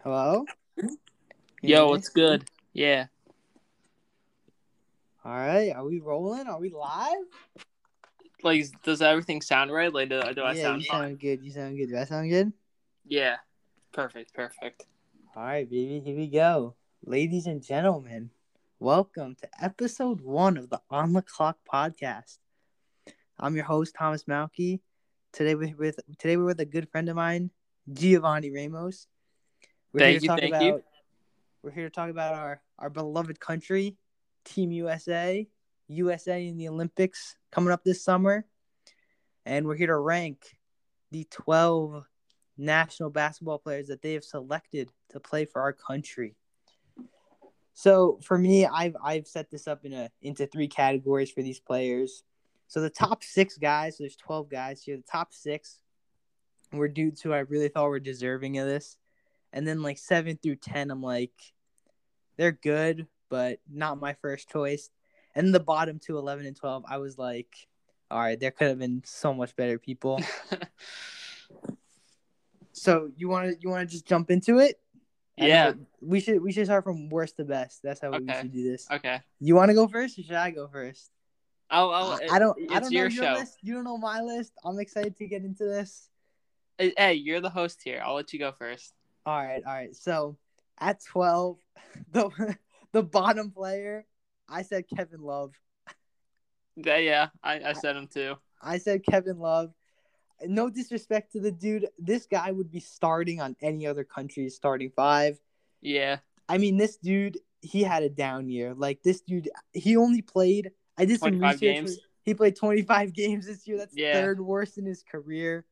Hello? Can you Yo, hear me? what's good? Yeah. All right. Are we rolling? Are we live? Like, does everything sound right? Like, do I Yeah, you sound fine? sound good. You sound good. Do I sound good? Yeah. Perfect. All right, baby. Here we go. Ladies and gentlemen, welcome to episode 1 of the On the Clock podcast. I'm your host, Thomas Malky. Today we're with a good friend of mine, Giovanni Ramos. We're here to talk Thank you. about our beloved country, Team USA, USA in the Olympics coming up this summer. And we're here to rank the 12 national basketball players that they have selected to play for our country. So for me, I've set this up into 3 categories for these players. So the top 6 guys, so there's 12 guys here. The top 6 were dudes who I really thought were deserving of this. And then like 7 through 10, I'm like, they're good, but not my first choice. And the bottom 2, 11 and 12, I was like, all right, there could have been so much better people. So you want to just jump into it? Yeah. We should start from worst to best. That's how we Okay. should do this. Okay. You want to go first, or should I go first? I It's don't know your your show. list. You don't know my list. I'm excited to get into this. Hey, you're the host here. I'll let you go first. All right. So at 12, the bottom player, I said Kevin Love. Yeah, I said him too. I said Kevin Love. No disrespect to the dude. This guy would be starting on any other country's starting 5. Yeah. I mean, this dude, he had a down year. Like, this dude, he only played, I did some 25 research. games. He played 25 games this year. That's Yeah. 3rd worst in his career.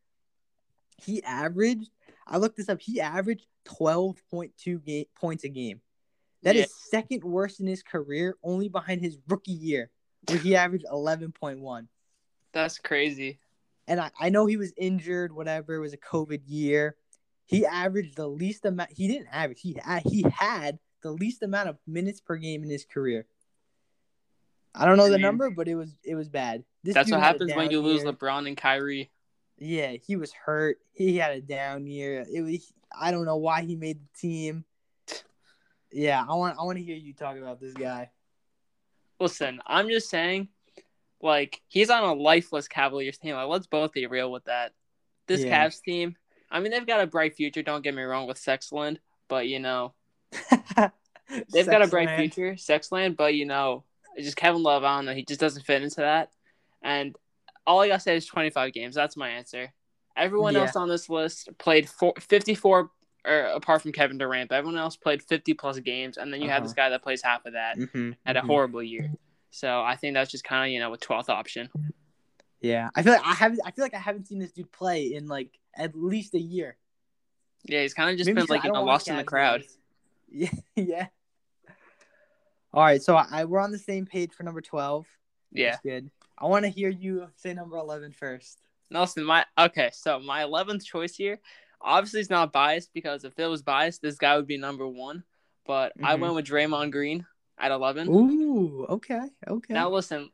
I looked this up, he averaged 12.2 points a game. That is 2nd worst in his career, only behind his rookie year, where he averaged 11.1. That's crazy. And I know he was injured, whatever. It was a COVID year. He averaged the least amount. He didn't average. He had the least amount of minutes per game in his career. I don't know the number, but it was bad. That's what happens when you lose LeBron and Kyrie. Yeah, he was hurt. He had a down year. I don't know why he made the team. Yeah, I want to hear you talk about this guy. Listen, I'm just saying, like, he's on a lifeless Cavaliers team. Like, let's both be real with that. This Cavs team, I mean, they've got a bright future. Don't get me wrong with Sexland, but they've got a bright future, Sexland. But it's just Kevin Love. I don't know. He just doesn't fit into that. And all I gotta say is 25 games. That's my answer. Everyone else on this list played 54. Or apart from Kevin Durant, but everyone else played 50-plus games, and then you have this guy that plays half of that at a horrible year. So I think that's just kind of a 12th option. Yeah, I feel like I haven't seen this dude play in like at least a year. Yeah, he's kind of just been like lost in the crowd. Yeah. All right, so we're on the same page for number 12. Yeah, that's good. I want to hear you say number 11 first. Nelson, my 11th choice here. Obviously, it's not biased because if it was biased, this guy would be number 1. But I went with Draymond Green at 11. Ooh, okay. Now listen,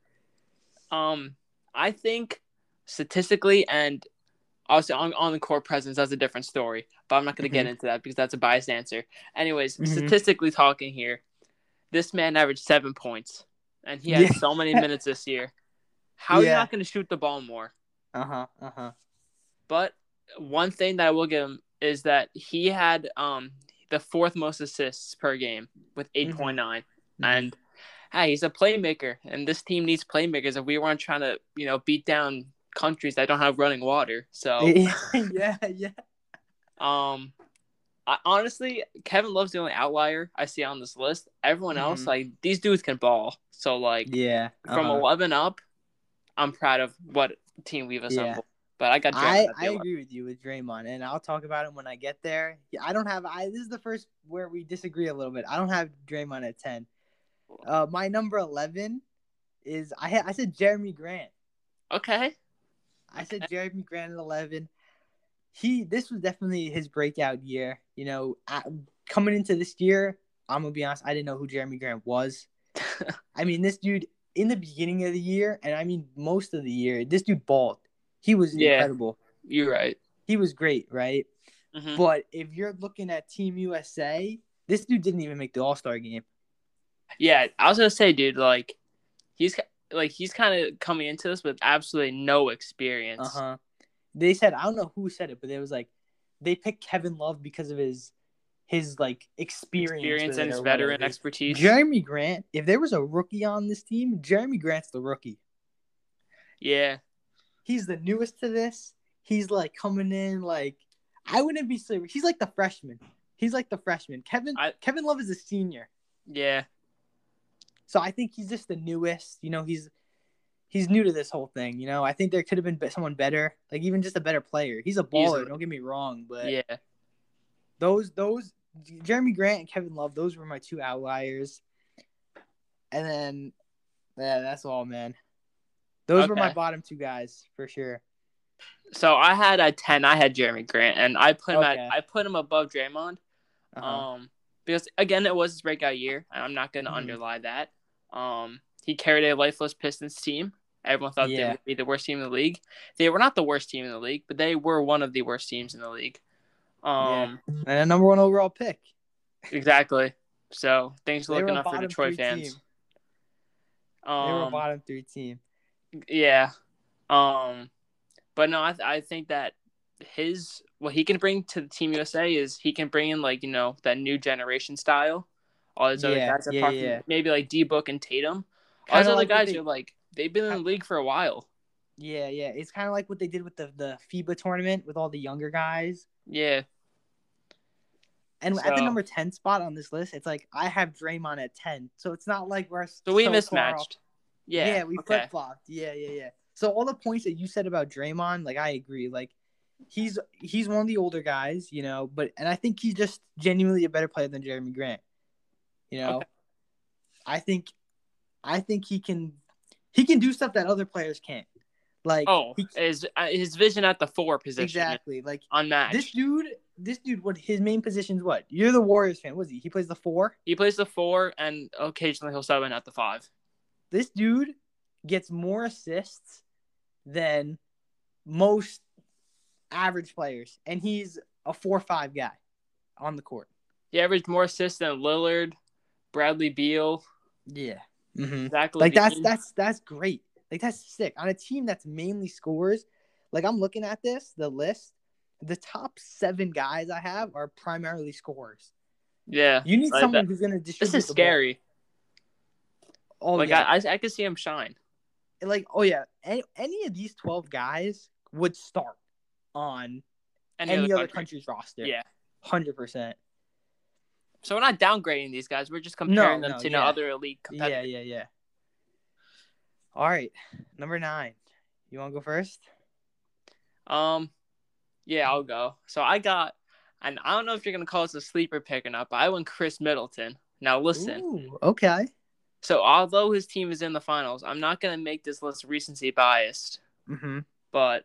I think statistically and also on the court presence, that's a different story. But I'm not going to get into that because that's a biased answer. Anyways, statistically talking here, this man averaged 7 points, and he had so many minutes this year. How are you not going to shoot the ball more? But one thing that I will give him is that he had the 4th most assists per game with 8.9. And hey, he's a playmaker, and this team needs playmakers if we weren't trying to, beat down countries that don't have running water. So yeah. Honestly, Kevin Love's the only outlier I see on this list. Everyone else, like, these dudes can ball. So like, from 11 up, I'm proud of what team we've assembled. Yeah. But I got Draymond. I agree with you with Draymond, and I'll talk about him when I get there. I don't have. This is the first where we disagree a little bit. I don't have Draymond at 10. My number 11 is I said Jeremy Grant. Okay. I said Jeremy Grant at 11. This was definitely his breakout year. Coming into this year, I'm gonna be honest, I didn't know who Jeremy Grant was. I mean, this dude in the beginning of the year, and I mean most of the year, this dude balled. He was incredible. You're right. He was great, right? Mm-hmm. But if you're looking at Team USA, this dude didn't even make the All-Star game. Yeah, I was gonna say, dude, he's kind of coming into this with absolutely no experience. They said, I don't know who said it, but it was like they picked Kevin Love because of his experience And his veteran expertise. Jeremy Grant, if there was a rookie on this team, Jeremy Grant's the rookie. Yeah. He's the newest to this. He's like coming in like I wouldn't be serious. He's like the freshman. Kevin Love is a senior. Yeah. So I think he's just the newest. He's new to this whole thing. I think there could have been someone better, like even just a better player. He's a baller. Easily. Don't get me wrong, but yeah, those Jeremy Grant and Kevin Love, those were my two outliers. And then, yeah, that's all, man. Those were my bottom two guys for sure. So I had at 10. I had Jeremy Grant, and I put him above Draymond. Because again, it was his breakout year, and I'm not going to underlie that. He carried a lifeless Pistons team. Everyone thought they would be the worst team in the league. They were not the worst team in the league, but they were one of the worst teams in the league. And a number one overall pick. Exactly. So things are looking up for Detroit fans. They were a bottom 3 team. Yeah. But no, I think that what he can bring to the Team USA is he can bring in that new generation style. All those other guys apart from maybe like D-Book and Tatum. All those other guys are they've been in the league for a while. Yeah. It's kind of like what they did with the FIBA tournament with all the younger guys. Yeah. And at the number 10 spot on this list, it's like I have Draymond at 10. So it's not like we're so we mismatched. Yeah, we flip-flopped. Yeah. So all the points that you said about Draymond, I agree. He's one of the older guys, and I think he's just genuinely a better player than Jeremy Grant. Okay. I think he can do stuff that other players can't. His vision at the 4 position. Exactly. Unmatched. This dude, what his main position is what? You're the Warriors fan. What is he? He plays the 4? He plays the 4, and occasionally he'll sub in at the 5. This dude gets more assists than most average players, and he's a 4-5 guy on the court. He averaged more assists than Lillard, Bradley Beal. Yeah. Exactly. That's great. That's sick. On a team that's mainly scorers, I'm looking at the list, the top 7 guys I have are primarily scorers. Yeah. You need someone who's going to distribute. This is scary. Oh, yeah. I could see him shine. Any of these 12 guys would start on any other country's roster. Yeah. 100%. So we're not downgrading these guys. We're just comparing them to other elite competitors. Yeah. All right. Number 9. You want to go first? Yeah, I'll go. So I got, and I don't know if you're going to call this a sleeper pick or not, but I went Chris Middleton. Now listen. Ooh, okay. So although his team is in the finals, I'm not going to make this list recency biased. But,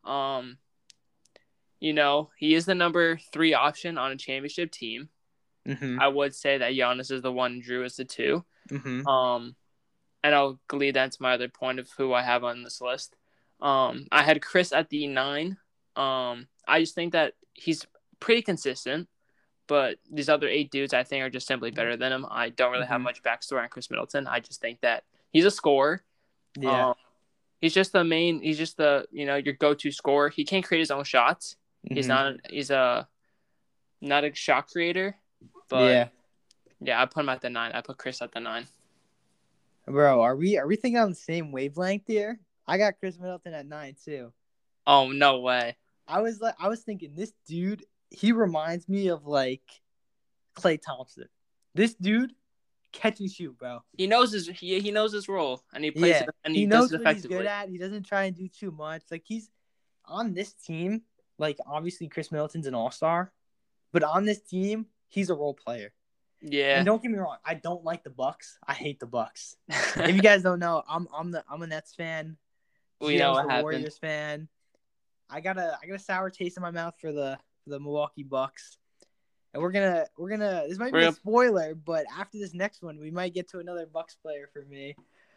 he is the number 3 option on a championship team. I would say that Giannis is the 1, Drew is the 2. And I'll lead that into my other point of who I have on this list. I had Chris at the 9. I just think that he's pretty consistent, but these other 8 dudes I think are just simply better than him. I don't really have much backstory on Chris Middleton. I just think that he's a scorer. Yeah. He's just the your go-to scorer. He can't create his own shots. He's not a shot creator. But yeah, I put him at the 9. I put Chris at the 9. Bro, are we thinking on the same wavelength here? I got Chris Middleton at 9 too. Oh, no way. I was thinking this dude, he reminds me of Klay Thompson. This dude catch and shoot, bro. He knows his role, and he plays it, and he knows does it effectively. He's good at. He doesn't try and do too much. He's on this team. Obviously Chris Middleton's an all-star, but on this team, he's a role player. Yeah. And don't get me wrong, I don't like the Bucks. I hate the Bucks. If you guys don't know, I'm a Nets fan. We know what happened. Warriors fan. I got a sour taste in my mouth for the Milwaukee Bucks. And we're gonna this might be a spoiler, but after this next one, we might get to another Bucks player for me.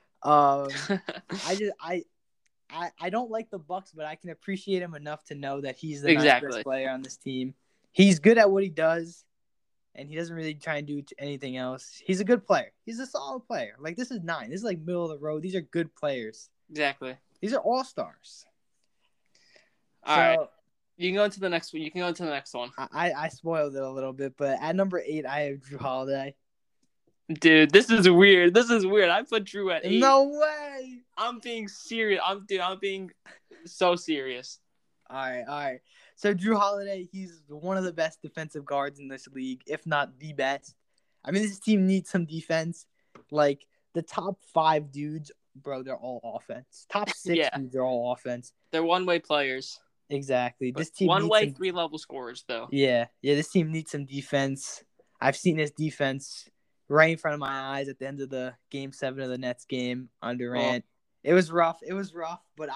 I don't like the Bucks, but I can appreciate him enough to know that he's the best player on this team. He's good at what he does, and he doesn't really try and do anything else. He's a good player. He's a solid player. Like, this is 9. This is like middle of the road. These are good players. Exactly. These are all-stars. All right. You can go into the next one. I spoiled it a little bit, but at number 8, I have Jrue Holiday. Dude, this is weird. I put Jrue at 8. No way. I'm being serious. I'm being so serious. All right. So Jrue Holiday, he's one of the best defensive guards in this league, if not the best. I mean, this team needs some defense. Like, the top 5 dudes, bro, they're all offense. Top 6 dudes are all offense. They're one-way players. Exactly. But this team one-way, 3-level scorers, though. Yeah. This team needs some defense. I've seen this defense right in front of my eyes at the end of the Game 7 of the Nets game on Durant. It was rough, but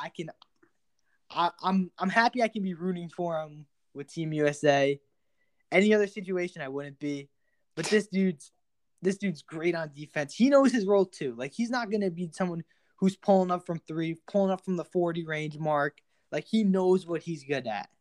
I'm happy I can be rooting for him with Team USA. Any other situation, I wouldn't be. But this dude's great on defense. He knows his role too. Like, he's not gonna be someone who's pulling up from 3, pulling up from the 40 range mark. Like, he knows what he's good at.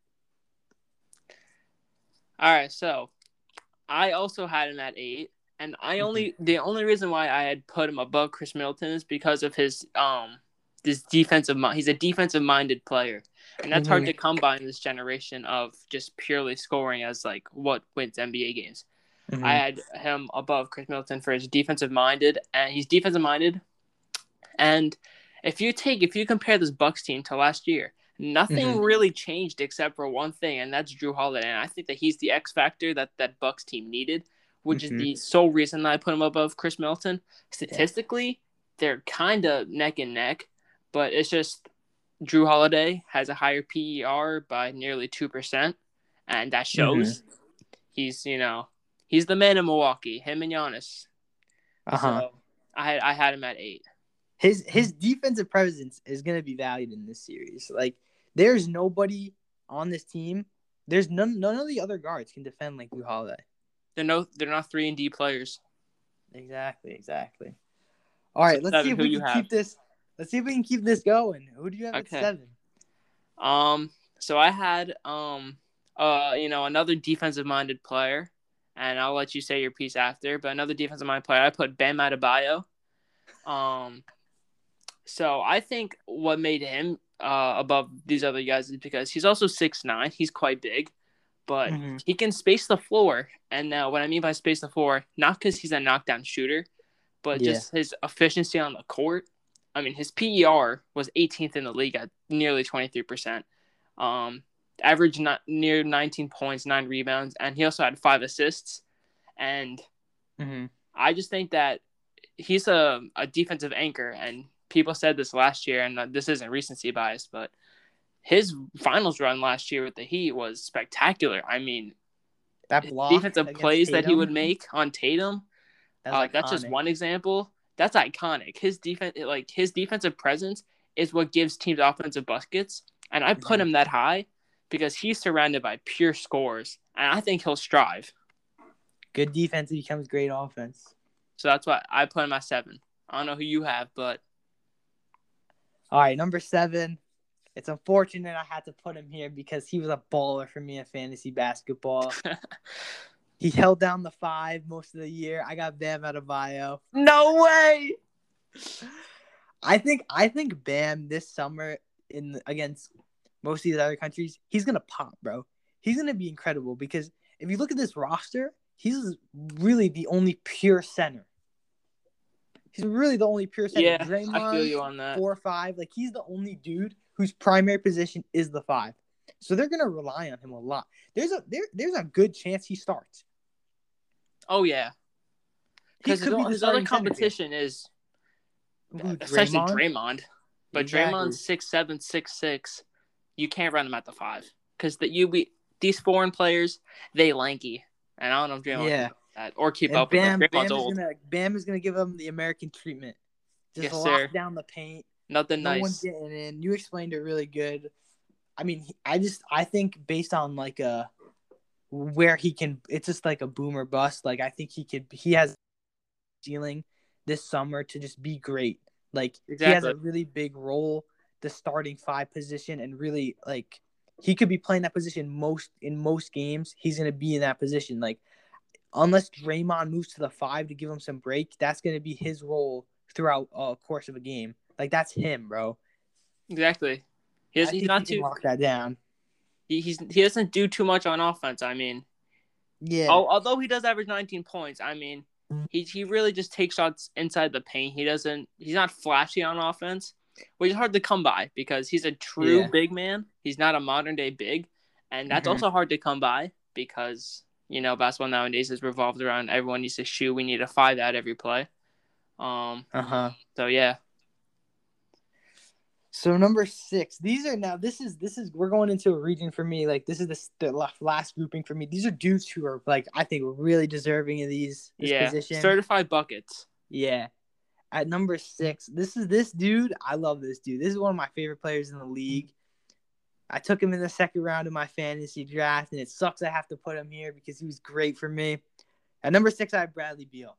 All right, so I also had him at 8, and the only reason why I had put him above Chris Middleton is because of his this defensive mind. He's a defensive minded player, and that's hard to come by in this generation of just purely scoring as like what wins NBA games. I had him above Chris Middleton for his defensive minded, and he's defensive minded. And if you compare this Bucks team to last year, nothing really changed except for one thing, and that's Jrue Holiday. And I think that he's the X factor that Bucks team needed, which is the sole reason that I put him above Chris Middleton. Statistically, they're kind of neck and neck, but it's just Jrue Holiday has a higher PER by nearly 2%, and that shows. He's the man in Milwaukee, him and Giannis. So I had him at 8. His defensive presence is going to be valued in this series. Like, there's nobody on this team. There's none of the other guards can defend like Jrue Holiday. They're not 3-and-D players. Exactly. All right, let's see if we can keep this. Let's see if we can keep this going. Who do you have at 7? So I had another defensive minded player, and I'll let you say your piece after. But another defensive minded player, I put Bam Adebayo. So I think what made him above these other guys is because he's also 6'9". He's quite big, but he can space the floor. And now what I mean by space the floor, not because he's a knockdown shooter, but just his efficiency on the court. I mean, his PER was 18th in the league at nearly 23%. Average near 19 points, 9 rebounds, and he also had 5 assists. And I just think that he's a defensive anchor, and people said this last year, and this isn't recency bias, but his finals run last year with the Heat was spectacular. I mean, that block defensive plays that he would make on Tatum, that's just one example. That's iconic. His defensive presence is what gives teams offensive buckets, and I put him that high because he's surrounded by pure scorers, and I think he'll strive. Good defense becomes great offense. So that's why I put him at 7. I don't know who you have, but all right, number 7. It's unfortunate I had to put him here because he was a baller for me in fantasy basketball. He held down the 5 most of the year. I got Bam Adebayo. No way! I think Bam this summer against most of these other countries, he's gonna pop, bro. He's gonna be incredible because if you look at this roster, he's really the only pure center. He's really the only pure center. Yeah, Draymond, I feel you on that. 4 or 5. Like, he's the only dude whose primary position is the 5. So they're gonna rely on him a lot. There's a good chance he starts. Oh yeah, because his other competition is essentially Draymond. But exactly. Draymond's 6'7", 6'6". You can't run him at the 5 because these foreign players, they lanky, and I don't know if Draymond can do that or keep up with them. Draymond's old. Bam is gonna give him the American treatment. Just lock down the paint. Nothing nice. No one's getting in. You explained it really good. I mean, I think based on like where he can, it's just like a boom or bust. Like, I think he has ceiling this summer to just be great. Like, He has a really big role, the starting 5 position, and really like he could be playing that position in most games. He's gonna be in that position. Like unless Draymond moves to the 5 to give him some break, that's gonna be his role throughout course of a game. Like that's him, bro. Exactly. I think he can lock that down. He doesn't do too much on offense. I mean, yeah. Although he does average 19 points, I mean, he really just takes shots inside the paint. He's not flashy on offense, which is hard to come by because he's a true big man. He's not a modern day big, and that's also hard to come by because basketball nowadays is revolved around everyone needs to shoot. We need a 5 out every play. So yeah. So number 6, this is we're going into a region for me. Like this is the last grouping for me. These are dudes who are like I think really deserving of this position. Certified buckets. Yeah. At number 6, this dude. I love this dude. This is one of my favorite players in the league. I took him in the second round of my fantasy draft, and it sucks I have to put him here because he was great for me. At number 6, I have Bradley Beal.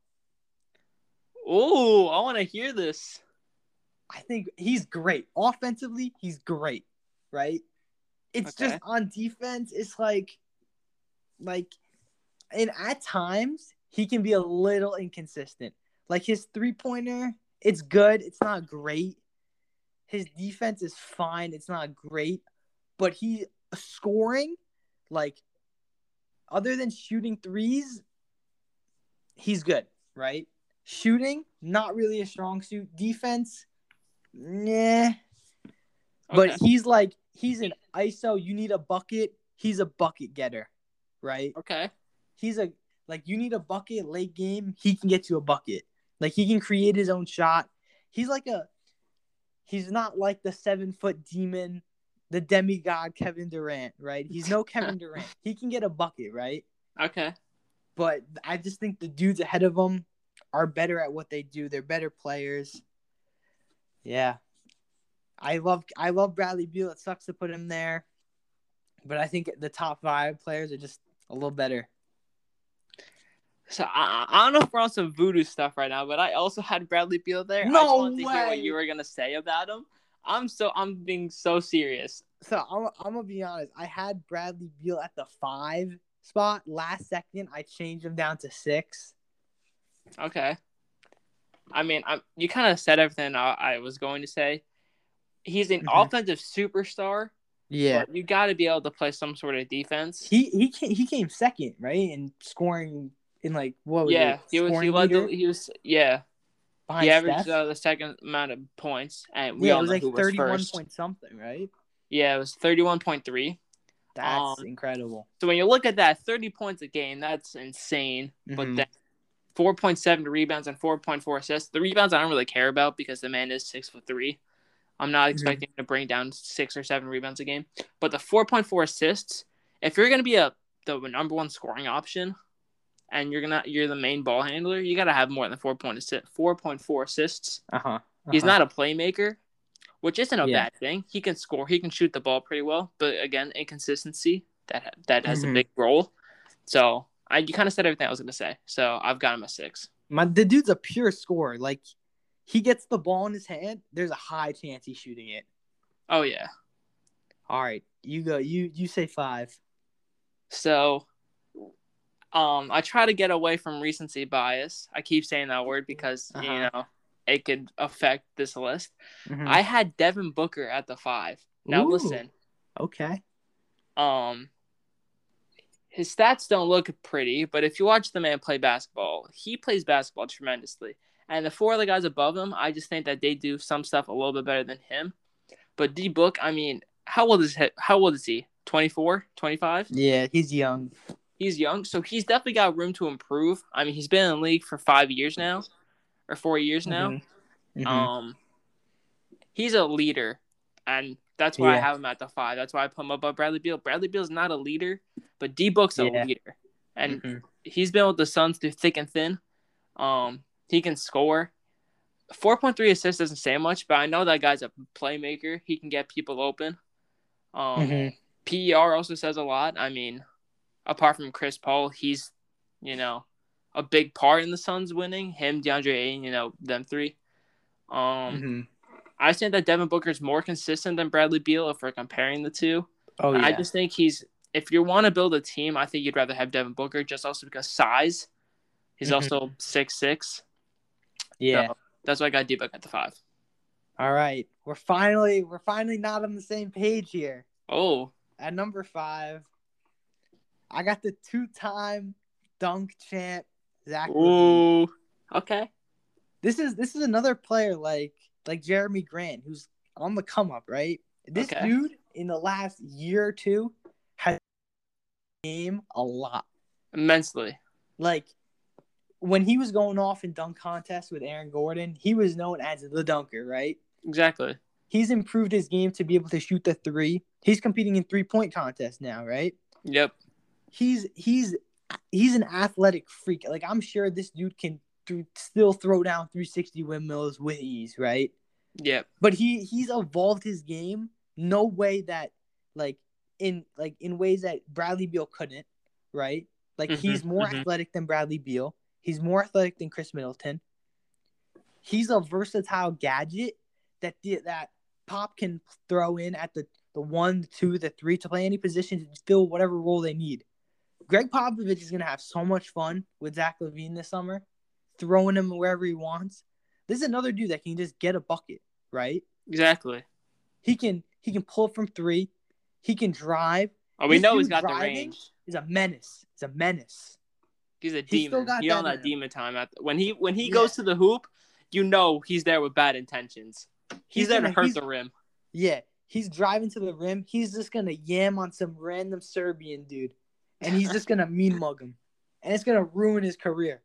Oh, I want to hear this. I think he's great. Offensively, he's great, right? It's just on defense, it's like, and at times, he can be a little inconsistent. Like his three-pointer, it's good. It's not great. His defense is fine. It's not great. But he scoring, like, other than shooting threes, he's good, right? Shooting, not really a strong suit. Defense, nah. But he's an ISO. You need a bucket. He's a bucket getter, right? Okay. You need a bucket late game. He can get you a bucket. Like, he can create his own shot. He's not like the 7-foot demon, the demigod Kevin Durant, right? He's no Kevin Durant. He can get a bucket, right? Okay. But I just think the dudes ahead of him are better at what they do. They're better players. Yeah. I love Bradley Beal. It sucks to put him there. But I think the top 5 players are just a little better. So I don't know if we're on some voodoo stuff right now, but I also had Bradley Beal there. No I just wanted way. to hear what you were gonna say about him. I'm being so serious. So I'm gonna be honest. I had Bradley Beal at the 5 spot. Last second, I changed him down to 6. Okay. I mean, you kind of said everything I was going to say. He's an offensive superstar. Yeah, but you got to be able to play some sort of defense. He came second, right, in scoring in like what was it? He was behind he averaged Steph? the second amount of points, and it was like 31 point something, right? Yeah, it was 31.3. That's incredible. So when you look at that, 30 points a game, that's insane. But then 4.7 rebounds and 4.4 assists. The rebounds I don't really care about because the man is 6'3". I'm not expecting him to bring down 6 or 7 rebounds a game. But the 4.4 assists, if you're going to be the number one scoring option and you're the main ball handler, you got to have more than 4.4 assists. He's not a playmaker, which isn't a bad thing. He can score. He can shoot the ball pretty well. But again, inconsistency, that has a big role. So you kind of said everything I was going to say. So I've got him at 6. The dude's a pure scorer. Like, he gets the ball in his hand, there's a high chance he's shooting it. Oh, yeah. All right. You go. You say 5. So, I try to get away from recency bias. I keep saying that word because, it could affect this list. I had Devin Booker at the 5. Now, listen. Okay. His stats don't look pretty, but if you watch the man play basketball, he plays basketball tremendously. And the 4 other guys above him, I just think that they do some stuff a little bit better than him. But D-Book, I mean, how old is he? 24? 25? Yeah, he's young. He's young, so he's definitely got room to improve. I mean, he's been in the league for 5 years now, or 4 years now. He's a leader, and that's why I have him at the 5. That's why I put him above Bradley Beal. Bradley Beal's not a leader, but D-Book's a leader. And he's been with the Suns through thick and thin. He can score. 4.3 assists doesn't say much, but I know that guy's a playmaker. He can get people open. PER also says a lot. I mean, apart from Chris Paul, he's, a big part in the Suns winning. Him, DeAndre Ayton, them 3. I think that Devin Booker is more consistent than Bradley Beal if we're comparing the two. Oh I yeah. just think if you want to build a team, I think you'd rather have Devin Booker just also because size. He's Hmm. also 6'6". Yeah. So that's why I got D-Book at the 5. All right. We're finally not on the same page here. Oh. At number 5, I got the 2-time dunk champ, Zach LaVine. Ooh. Okay. This is another player like Jeremy Grant, who's on the come up, right? This Okay. dude in the last year or two has game a lot. Immensely. Like when he was going off in dunk contests with Aaron Gordon, he was known as the dunker, right? Exactly. He's improved his game to be able to shoot the three. He's competing in 3-point contests now, right? Yep. He's an athletic freak. Like I'm sure this dude can still throw down 360 windmills with ease, right? Yep. But he's evolved his game no way that in ways that Bradley Beal couldn't, right? Like he's more athletic than Bradley Beal. He's more athletic than Chris Middleton. He's a versatile gadget that Pop can throw in at the 1, the 2, the 3 to play any position to fill whatever role they need. Greg Popovich is going to have so much fun with Zach LaVine this summer, throwing him wherever he wants. This is another dude that can just get a bucket, right? Exactly. He can pull from 3. He can drive. Oh, we This know he's dude got the driving range. is a menace. He's a menace. He's a He's still demon. got He's on that that in him. demon time. When he goes to the hoop, you know he's there with bad intentions. He's there to hurt the rim. Yeah, he's driving to the rim. He's just gonna yam on some random Serbian dude, and he's just gonna mean mug him, and it's gonna ruin his career.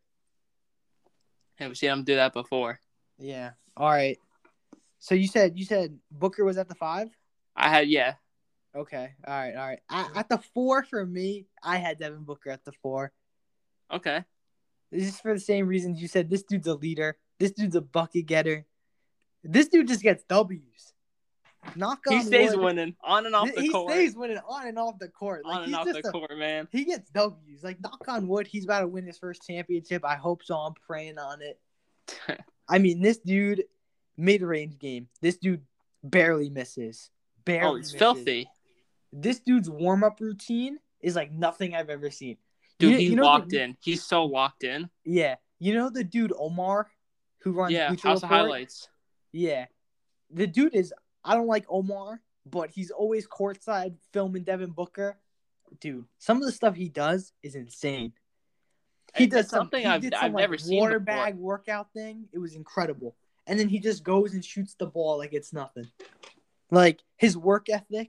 Have seen him do that before. Yeah. All right. So you said Booker was at the 5? I had Okay. All right. At the 4 for me, I had Devin Booker at the 4. Okay. This is for the same reasons you said. This dude's a leader. This dude's a bucket getter. This dude just gets W's. Knock on wood. He stays winning on and off the court. He stays winning on and off the court. On and off the court, man. He gets W's. Like, knock on wood, he's about to win his first championship. I hope so. I'm praying on it. I mean, this dude, mid-range game, this dude barely misses. He's filthy. This dude's warm-up routine is like nothing I've ever seen. Dude, he's locked in. He's so locked in. Yeah. You know the dude Omar who runs House of Highlights? Yeah. The dude is, I don't like Omar, but he's always courtside filming Devin Booker. Dude, some of the stuff he does is insane. He does something I've never seen water bag workout thing. It was incredible. And then he just goes and shoots the ball like it's nothing. Like his work ethic.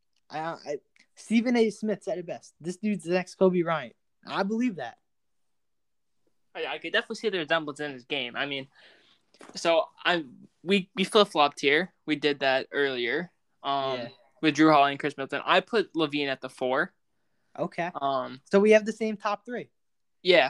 Stephen A. Smith said it best. This dude's the next Kobe Bryant. I believe that. I could definitely see the resemblance in his game. I mean, so we flip flopped here. We did that earlier. With Drew Holiday and Chris Middleton. I put LaVine at the 4. Okay. So we have the same top 3. Yeah.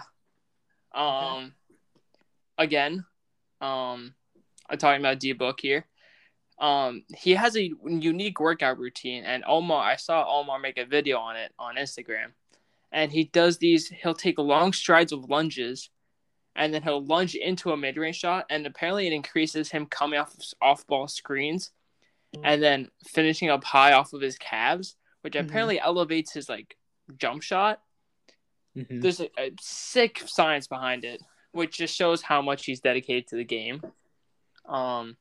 Again, I'm talking about D-Book here. He has a unique workout routine, and I saw Omar make a video on it on Instagram. And he does he'll take long strides of lunges, and then he'll lunge into a mid-range shot, and apparently it increases him coming off ball screens, and then finishing up high off of his calves, which apparently elevates his jump shot. There's a sick science behind it, which just shows how much he's dedicated to the game. But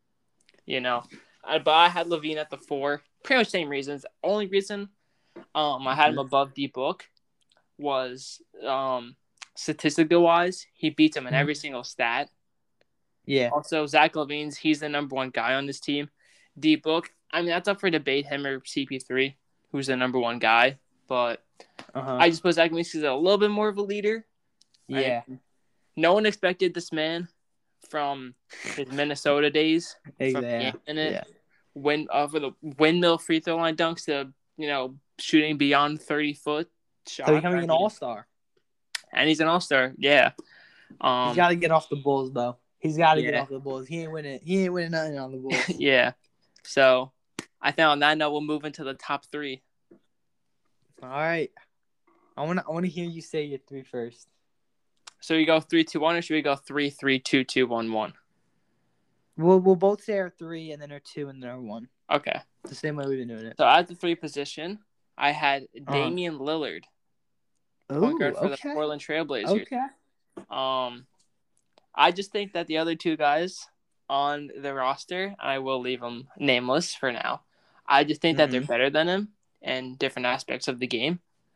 I had LaVine at the 4, pretty much same reasons. Only reason I had him above D-Book was statistically wise, he beats him in every single stat. Yeah. Also, Zach LaVine's, he's the number 1 guy on this team. D-Book, I mean, that's up for debate, him or CP3, who's the number 1 guy. But I just put Zach LaVine because he's a little bit more of a leader. Yeah. No one expected this man from his Minnesota days. Exactly. For the windmill free throw line dunks to, shooting beyond 30-foot shot. So becoming an all-star. And he's an all-star, yeah. He's got to get off the Bulls, though. He's got to get off the Bulls. He ain't winning nothing on the Bulls. Yeah. So I think on that note, we'll move into the top 3. All right. I want to hear you say your 3 first. So you go 3-2-1, or should we go 3-3-2-2-1-1? We'll both say our 3 and then our 2 and then our 1. Okay. The same way we've been doing it. So at the 3 position, I had Uh-huh. Damian Lillard, point Oh, guard for the okay. Portland Trailblazers. Okay. I just think that the other 2 guys on the roster, I will leave them nameless for now. I just think that they're better than him in different aspects of the game.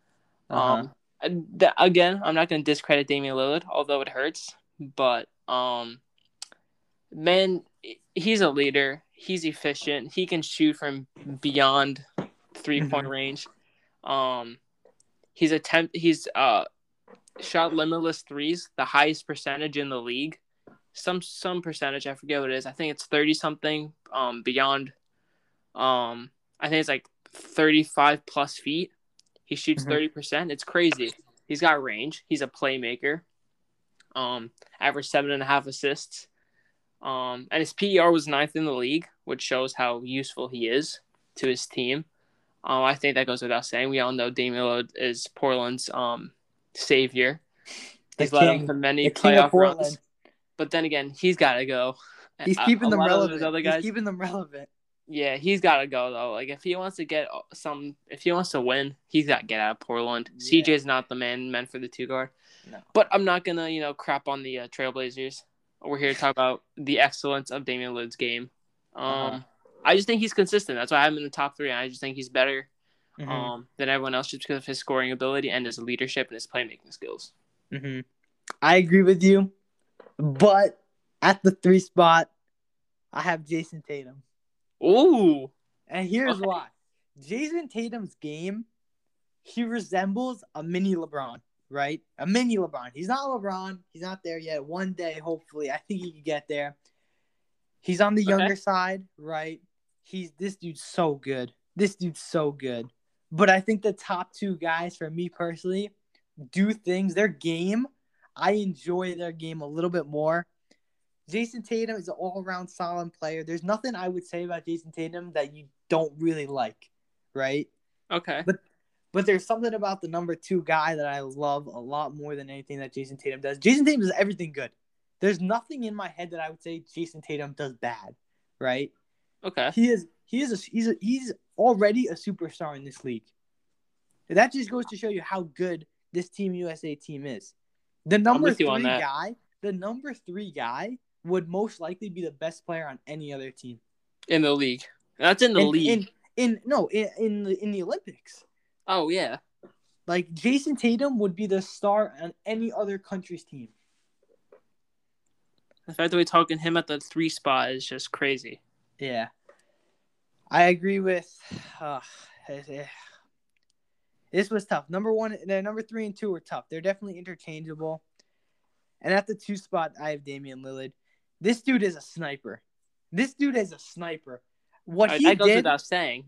Again, I'm not going to discredit Damian Lillard, although it hurts. But man, he's a leader. He's efficient. He can shoot from beyond 3-point range. He's shot limitless threes, the highest percentage in the league. Some percentage, I forget what it is. I think it's 30 something. Beyond, I think it's like 35 plus feet. He shoots 30%. It's crazy. He's got range. He's a playmaker. Averaged 7.5 assists. And his PER was 9th in the league, which shows how useful he is to his team. I think that goes without saying. We all know Damian Lillard is Portland's savior. He's led them to many playoff runs. But then again, he's got to go. He's keeping them relevant. He's keeping them relevant. Yeah, he's got to go though. Like if he wants to win, he's got to get out of Portland. Yeah. CJ's not the man meant for the 2 guard. No. But I'm not gonna, crap on the Trailblazers. We're here to talk about the excellence of Damian Lillard's game. I just think he's consistent. That's why I have him in the top 3. I just think he's better than everyone else just because of his scoring ability and his leadership and his playmaking skills. I agree with you, but at the 3 spot, I have Jason Tatum. Ooh. And here's why. Jason Tatum's game, he resembles a mini LeBron, right? A mini LeBron. He's not LeBron. He's not there yet. One day, hopefully, I think he can get there. He's on the younger side, right? This dude's so good. But I think the top 2 guys, for me personally, do things. Their game, I enjoy their game a little bit more. Jason Tatum is an all-around solid player. There's nothing I would say about Jason Tatum that you don't really like, right? Okay. But there's something about the number 2 guy that I love a lot more than anything that Jason Tatum does. Jason Tatum does everything good. There's nothing in my head that I would say Jason Tatum does bad, right? Okay. He's already a superstar in this league. That just goes to show you how good this Team USA team is. The number 3 guy would most likely be the best player on any other team in the league. That's in the league. In the Olympics. Oh yeah. Like Jason Tatum would be the star on any other country's team. The fact that we're talking him at the 3 spot is just crazy. Yeah. I agree with this was tough. Number 3 and 2 were tough. They're definitely interchangeable. And at the 2 spot, I have Damian Lillard. This dude is a sniper. That goes without saying.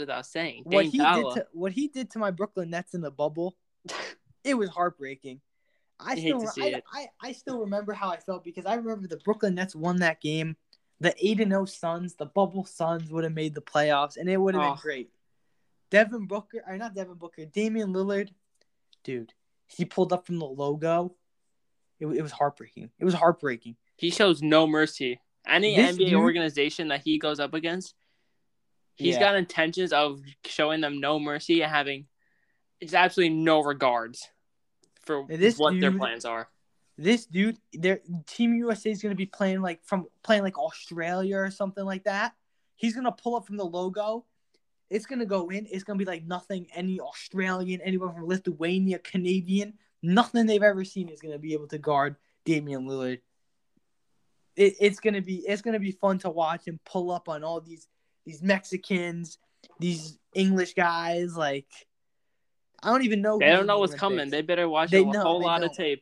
What he did to my Brooklyn Nets in the bubble, it was heartbreaking. I still remember how I felt because I remember the Brooklyn Nets won that game. The 8-0 Suns, the bubble Suns would have made the playoffs, and it would have been great. Damian Lillard, dude, he pulled up from the logo. It was heartbreaking. He shows no mercy. Any NBA organization that he goes up against, he's got intentions of showing them no mercy and having absolutely no regards for what their plans are. This dude, their Team USA is going to be playing like Australia or something like that. He's going to pull up from the logo. It's going to go in. It's going to be like nothing any Australian, anyone from Lithuania, Canadian, nothing they've ever seen is going to be able to guard Damian Lillard. It's going to be fun to watch him pull up on all these Mexicans, these English guys. Like, I don't even know. They don't know what's coming. They better watch a whole lot of tape.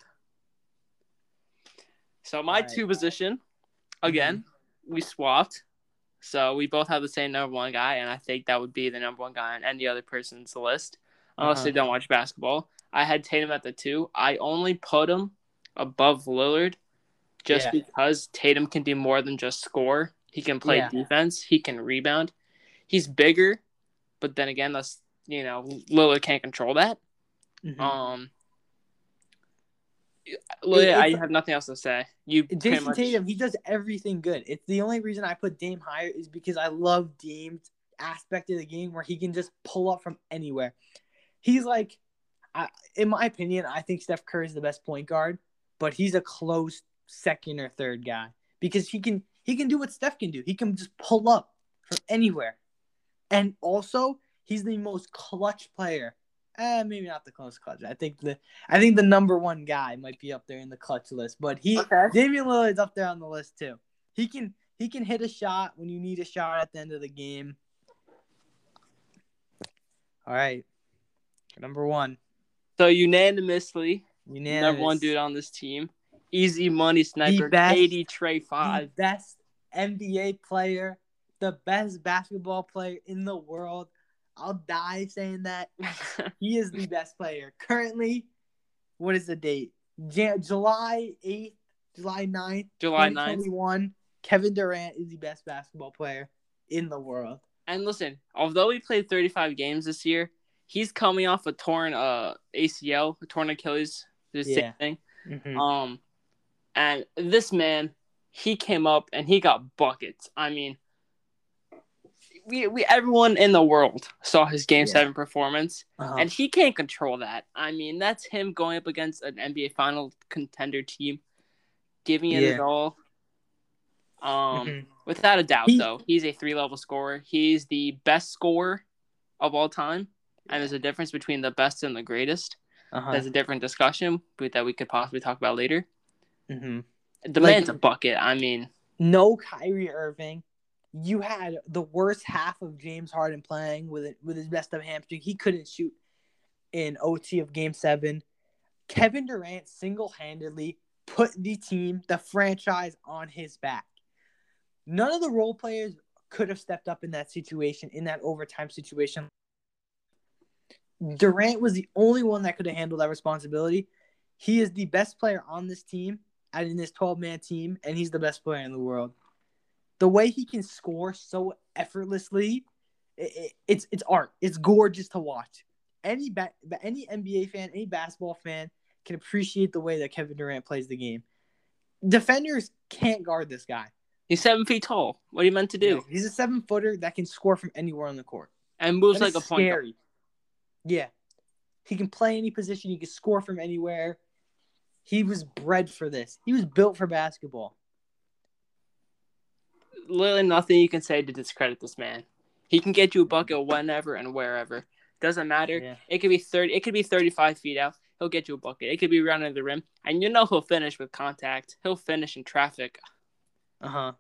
So my 2 position, again, we swapped. So we both have the same number 1 guy, and I think that would be the number 1 guy on any other person's list, unless they don't watch basketball. I had Tatum at the 2. I only put him above Lillard just because Tatum can do more than just score. He can play defense. He can rebound. He's bigger, but then again, that's Lillard can't control that. I have nothing else to say. You pretty Jason much. Tatum, he does everything good. It's the only reason I put Dame higher is because I love Dame's aspect of the game where he can just pull up from anywhere. He's like, in my opinion, I think Steph Curry is the best point guard, but he's a close second or third guy because he can do what Steph can do. He can just pull up from anywhere, and also he's the most clutch player. Maybe not the close clutch. I think the number one guy might be up there in the clutch list, but Damian Lillard's up there on the list too. He can hit a shot when you need a shot at the end of the game. All right, number one. So unanimously, number one dude on this team, easy money sniper, KD Trey 5, the best NBA player, the best basketball player in the world. I'll die saying that. He is the best player. Currently, what is the date? July 8th, July 9th, July 2021. Kevin Durant is the best basketball player in the world. And listen, although he played 35 games this year, he's coming off a torn ACL, a torn Achilles, the same thing. Mm-hmm. And this man, he came up and he got buckets. I mean, we everyone in the world saw his Game 7 performance, and he can't control that. I mean, that's him going up against an NBA Final contender team, giving it his all. Without a doubt, though, he's a 3-level scorer. He's the best scorer of all time, and there's a difference between the best and the greatest. There's a different discussion that we could possibly talk about later. The man's a bucket. I mean, no Kyrie Irving. You had the worst half of James Harden playing with his messed up hamstring. He couldn't shoot in OT of Game 7. Kevin Durant single-handedly put the franchise on his back. None of the role players could have stepped up in that situation, in that overtime situation. Durant was the only one that could have handled that responsibility. He is the best player on this team, and in this 12-man team, and he's the best player in the world. The way he can score so effortlessly, it's art. It's gorgeous to watch. Any NBA fan, any basketball fan can appreciate the way that Kevin Durant plays the game. Defenders can't guard this guy. He's 7 feet tall. What are you meant to do? Yeah, he's a 7-footer that can score from anywhere on the court. And moves like a point guard. Yeah. He can play any position. He can score from anywhere. He was bred for this. He was built for basketball. Literally nothing you can say to discredit this man. He can get you a bucket whenever and wherever. Doesn't matter. Yeah. It could be 30. It could be 35 feet out. He'll get you a bucket. It could be rounding the rim, and he'll finish with contact. He'll finish in traffic. All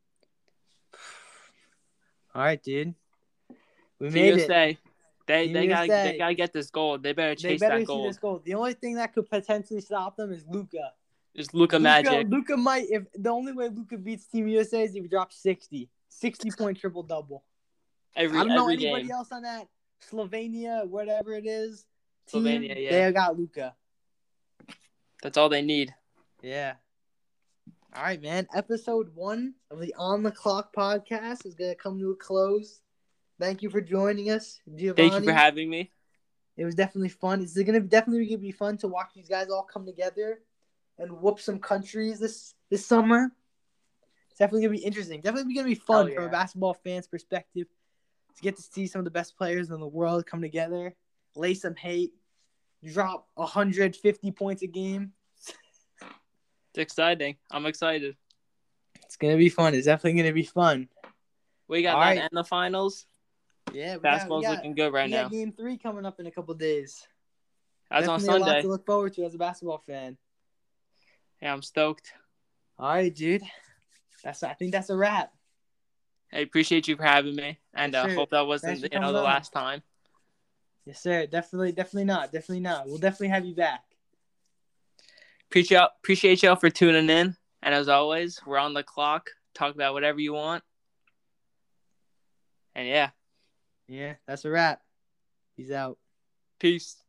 right, dude. We made it. They gotta get this goal. They better chase that goal. See this goal. The only thing that could potentially stop them is Luka. Just Luka magic. Luka might. If the only way Luka beats Team USA is if he drops 60-point triple double. I don't know anybody else on that. Slovenia, whatever it is. Slovenia, they got Luka. That's all they need. Yeah. All right, man. Episode 1 of the On the Clock podcast is gonna come to a close. Thank you for joining us, Giovanni. Thank you for having me. It was definitely fun. It's definitely gonna be fun to watch these guys all come together and whoop some countries this summer. It's definitely gonna be interesting. Definitely gonna be fun from a basketball fan's perspective to get to see some of the best players in the world come together, lay some hate, drop 150 points a game. It's exciting. I'm excited. It's gonna be fun. It's definitely gonna be fun. We got that in the finals. Yeah, basketball's looking good right now. We got Game 3 coming up in a couple days. That's on Sunday. A lot to look forward to as a basketball fan. Yeah, I'm stoked. All right, dude. I think that's a wrap. I appreciate you for having me, and hope that wasn't the last time. Yes, sir. Definitely not. We'll definitely have you back. Appreciate y'all for tuning in, and as always, we're on the clock. Talk about whatever you want, and yeah, that's a wrap. Peace out. Peace.